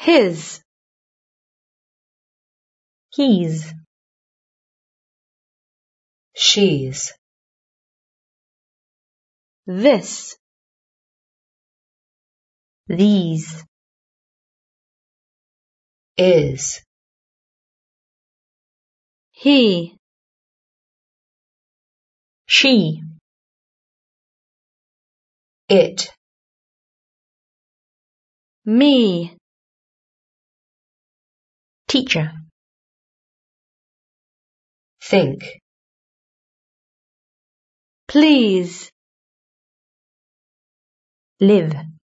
his, he's, she's, this, these, is, he, she, it, me, teacher, think, please, live.